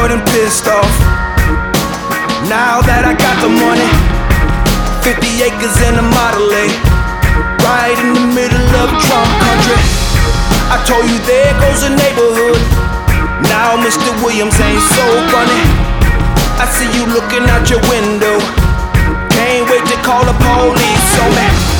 good and pissed off. Now that I got the money, 50 acres and a Model A, right in the middle of Trump country. I told you there goes a neighborhood. Now Mr. Williams ain't so funny. I see you looking out your window. Can't wait to call the police on me.